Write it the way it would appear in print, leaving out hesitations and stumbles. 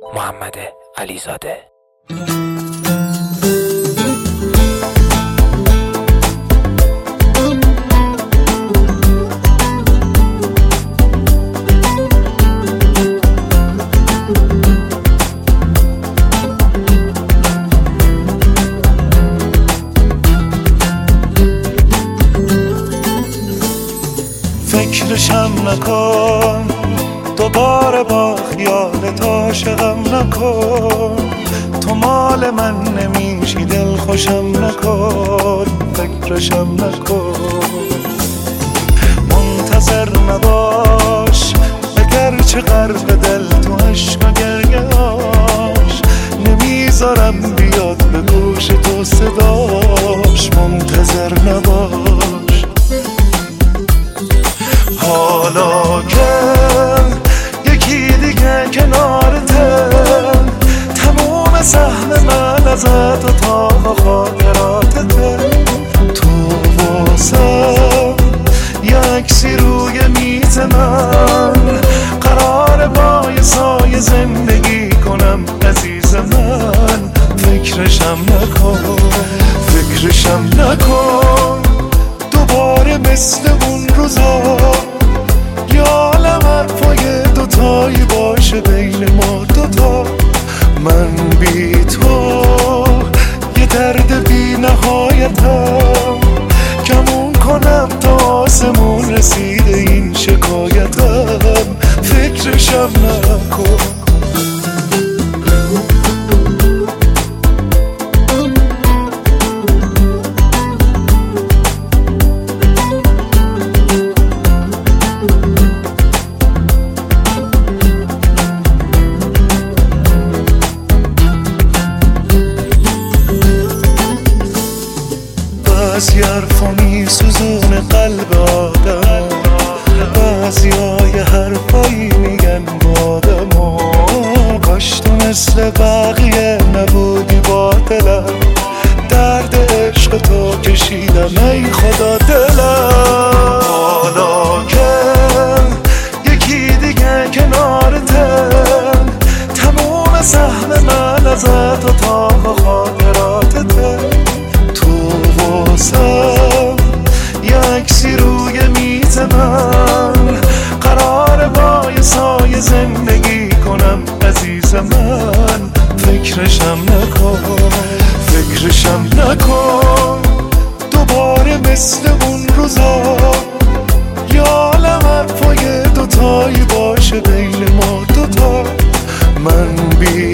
محمد علیزاده. فکرشم نکن دوباره با خیالت عاشقم نکن، تو مال من نمیشی دل خوشم نکن، فکرشم نکن. منتظر نباش اگرچه غرق دل تو عشق و گریه‌اش، نمیذارم بیاد به گوش تو صداش، منتظر نباش. حالا که یکی دیگه کنارته، تموم سهم من ازت و تا خاطراتته، تو واسم یکسی روی میز من، قرار با یه سایه زندگی کنم عزیز من، فکرشم نکن، فکرشم نکن دوباره مثل اون روزا، یا عالم حرفای دوتایی باشه بین ما دوتا، من بی تو یه درد بی نهایتم، کمون کنم تا آسمون رسیده این شکایتم، فکرشم نکن. بعضی حرفا میسوزونه قلب آدم، بعضیای حرفایی میگن با آدم، کاش تو مثل بقیه نبودی با دلم، درد عشق تو کشیدم ای خدا دلم. حالا که یکی دیگه کنارته، تموم سهم من ازت و تا خاطراتته، واسم یکسی روی میز من، قرار با یه سایه زندگی کنم عزیز من، فکرشم نکن، فکرشم نکن دوباره مثل اون روزا، یا عالم حرفای دوتایی باشه بین ما دوتا، من بی